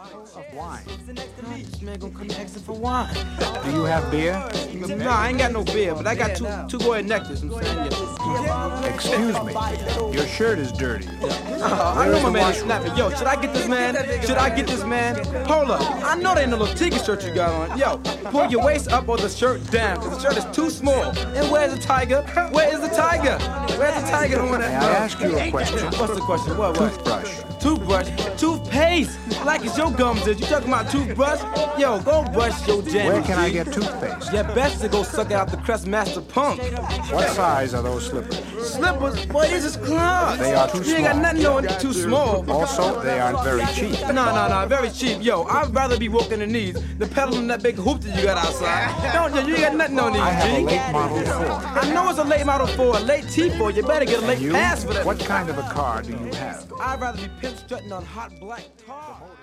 of wine. This man gonna come asking for wine. Do you have beer? No, I ain't got no beer, but I got two Goya nectars. I'm saying, yeah. Excuse me. Your shirt is dirty. I know my man is snapping. Yo, should I get this man? Should I get this man? Hold up. I know they ain't no little Tiki shirt you got on. Yo, pull your waist up or the shirt down, because the shirt is too small. And where's the tiger? Where is the tiger? Where's the tiger on that? May I ask you a question? What's the question? What? Toothbrush. Toothbrush? Toothpaste. Like it's your gums is. You talking about toothbrush? Yo, go brush your jam. Where can I get toothpaste? Yeah, best to go suck out the Crestmaster Punk. What size are those slippers? Slippers? Boy, this is clogs. They are too You ain't got small. nothing on it too small. Also, they aren't very cheap. No, very cheap. Yo, I'd rather be walking the knees than pedaling that big hoop that you got outside. Don't you? You ain't got nothing on these, I have a G. late model 4. I know it's a late model 4, a late T4. You better get a late You? pass for that. What kind of a car do you have? I'd rather be pimp strutting on hot black tar.